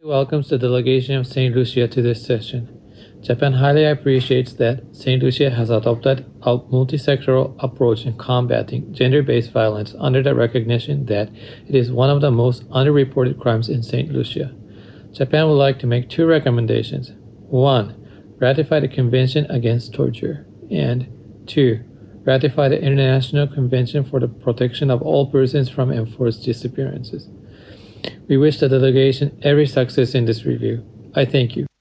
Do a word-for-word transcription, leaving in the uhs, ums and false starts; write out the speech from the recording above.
welcomes the delegation of Saint Lucia to this session. Japan highly appreciates that Saint Lucia has adopted a multi-sectoral approach in combating gender-based violence under the recognition that it is one of the most underreported crimes in Saint Lucia. Japan would like to make two recommendations. One, ratify the Convention Against Torture, and two, ratify the International Convention for the Protection of All Persons from Enforced Disappearances. We wish the delegation every success in this review. I thank you.